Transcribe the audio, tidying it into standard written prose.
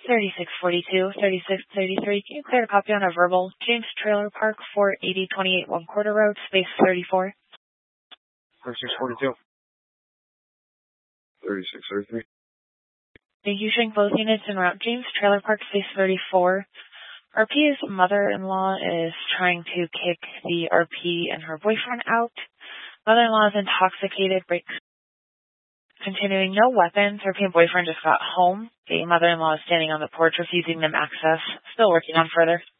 3642, 3633. Can you clear a copy on a verbal? James Trailer Park, 480 28 One Quarter Road, space 34. 3642. 3633. Thank you, showing both units en route. James Trailer Park, space 34. RP's mother-in-law is trying to kick the RP and her boyfriend out. Mother-in-law is intoxicated, breaks. Continuing, no weapons. RP and boyfriend just got home. The mother-in-law is standing on the porch, refusing them access. Still working on further.